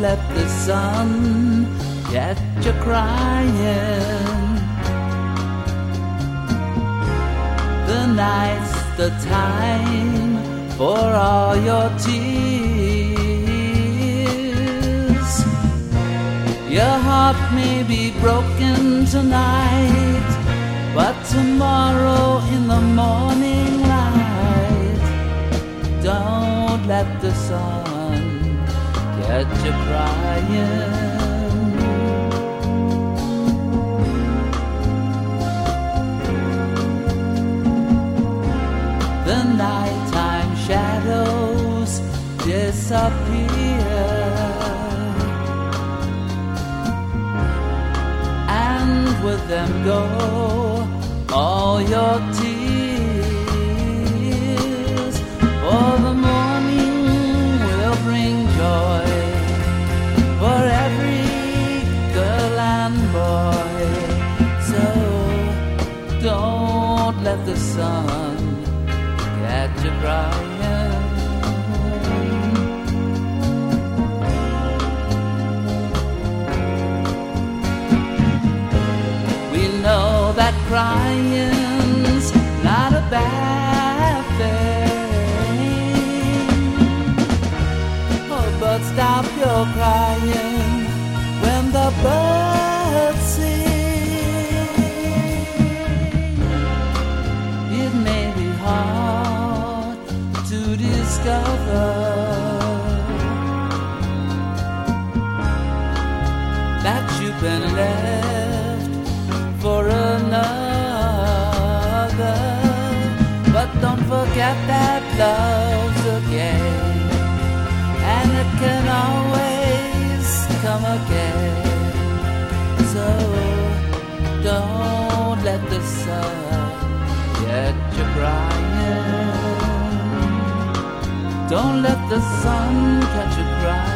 let the sun get you crying. The night's the time for all your tears. Your heart may be broken tonight, but tomorrow in the morning light, don't let the sun get you crying. The nighttime shadows disappear, and with them go all your tears. For the morning will bring joy for every girl and boy. So don't let the sun get you crying. We know that crying's not a bad thing. Oh, but stop your crying when the birds sing. It may be hard to discover that you've been left for another, but don't forget that love's a game, and it can always come again. So don't let the sun get you crying. Don't let the sun catch you crying.